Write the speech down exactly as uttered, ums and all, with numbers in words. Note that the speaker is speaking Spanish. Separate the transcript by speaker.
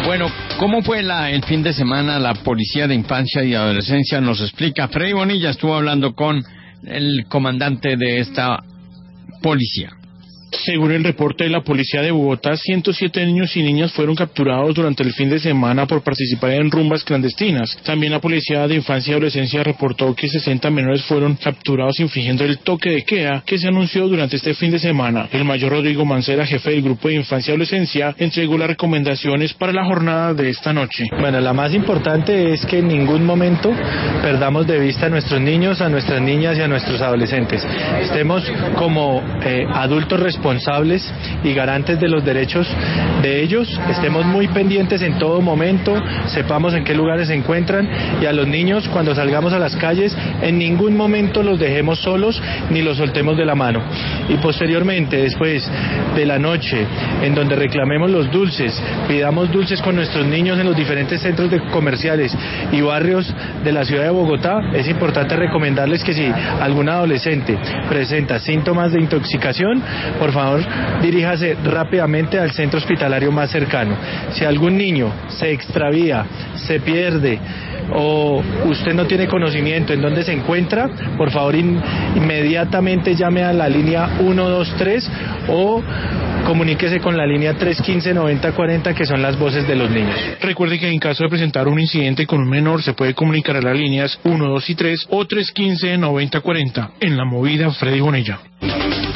Speaker 1: Bueno, ¿cómo fue la, el fin de semana la Policía de Infancia y Adolescencia? Nos explica Freddy Bonilla, estuvo hablando con el comandante de esta policía.
Speaker 2: Según el reporte de la Policía de Bogotá, ciento siete niños y niñas fueron capturados durante el fin de semana por participar en rumbas clandestinas. También la Policía de Infancia y Adolescencia reportó que sesenta menores fueron capturados infringiendo el toque de queda que se anunció durante este fin de semana. El mayor Rodrigo Mancera, jefe del Grupo de Infancia y Adolescencia, entregó las recomendaciones para la jornada de esta noche.
Speaker 3: Bueno, la más importante es que en ningún momento perdamos de vista a nuestros niños, a nuestras niñas y a nuestros adolescentes. Estemos como eh, adultos responsables responsables y garantes de los derechos de ellos, estemos muy pendientes en todo momento, sepamos en qué lugares se encuentran, y a los niños cuando salgamos a las calles en ningún momento los dejemos solos ni los soltemos de la mano. Y posteriormente, después de la noche en donde reclamemos los dulces, pidamos dulces con nuestros niños en los diferentes centros de comerciales y barrios de la ciudad de Bogotá, es importante recomendarles que si algún adolescente presenta síntomas de intoxicación, por favor diríjase rápidamente al centro hospitalario más cercano. Si algún niño se extravía, se pierde o usted no tiene conocimiento en dónde se encuentra, por favor in, inmediatamente llame a la línea uno dos tres o comuníquese con la línea tres uno cinco, noventa cuarenta, que son las voces de los niños.
Speaker 2: Recuerde que en caso de presentar un incidente con un menor se puede comunicar a las líneas uno, dos y tres o tres uno cinco, noventa cuarenta. En La Movida, Freddy Bonilla.